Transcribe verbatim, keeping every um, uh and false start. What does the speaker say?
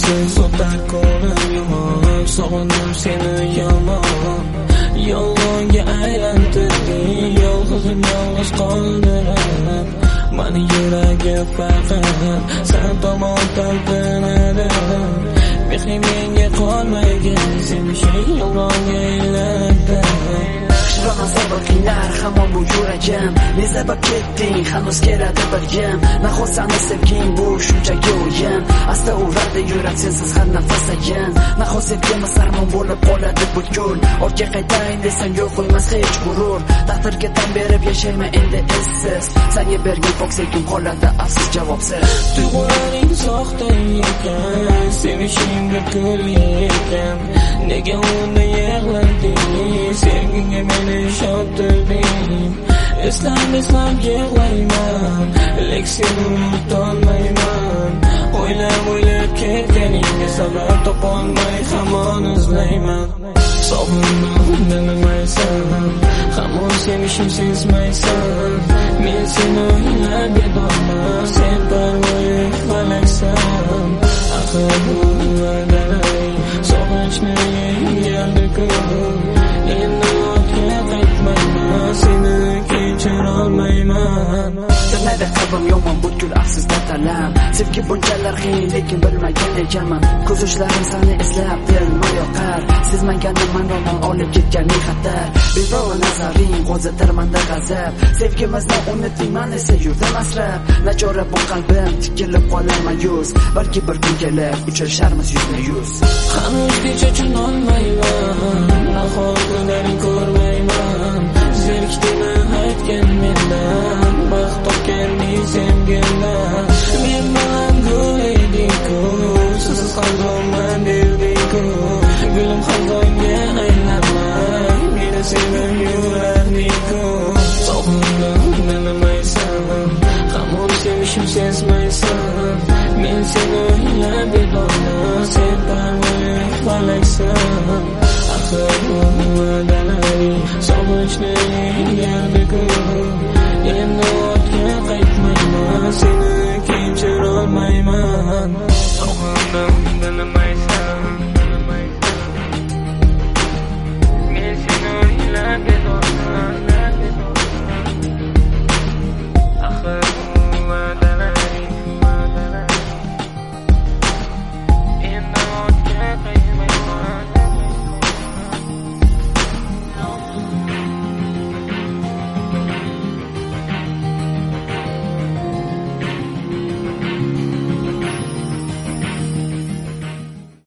sensiz o'tar ko'rim yomon, sog'indim seni yomon. Yolg'onga aylantirding, yolg'izim yolg'iz qoldirib mani yuragi faqat sen tomon talpinadi. Mehrim menga qolmagan, sevishing yolg'onga aylanadi. Qishloqdan sabr qiynar hamon bu yuragim, ne sabab ketding hanuz keladi bilgim. Nahot seni sevging bu shunchaki o'yin, asta uradi yurak sensiz har nafasayin. Nahot sevgimiz armon bo'lib qoladi butkul, ortga qaytaylik desang yo'q qo'ymas hech g'urur. Taqdirga tan berib yashayman endi essiz, senga bergan pok sevgim qoladi afsus javobsiz. Tuyg'ularing soxta ekan, sevishing butkul ekan, nega unda yig'lading? Sevgingga meni ishontirding. Eslab eslab yig'layman, lek seni unutolmayman. O'ylab o'ylab ketganingga sabab topolmay hamon izlayman. Sog'indim demaysan, hamon sevishim sezmaysan. Men seni o'ylab bedorman, sen parvoyi falaksan. Axir bu va'dalar sog'inchni yengildi-ku. Endi ortga qaytmayman, seni kechirolmayman. Bilmaydi qalbim yomon butkul afsus datalam. Sevgi bunchalar qiyin lekin bilmagan ekanman. Ko'z yoshlarim seni eslab dilma yoqar. Sezmagandim mandodan olib ketgan xatar. Bevaro nazaring qo'zitar menda g'azab. Sevgimizni unutmayman esa yurdim asrab. Nachora bu qalbim tikilib qolar mayus. Balki bir kun kelar uchrasharmiz yuzma yuz. Hanuzgacha tushunolmayman, nahot kunlaring ko'rmayman. Zerikdimi aytgan mendan, baxt topganmi sevgimdan. Men bilan gul eding-ku, siz qalbimdan derding-ku. Gulim xazonga aylanmay, meni sevib yurarding-ku. Sog'indim demaysan, hamon sevishim sezmaysan. Men seni o'ylab bedorman, sen parvoyi falaksan.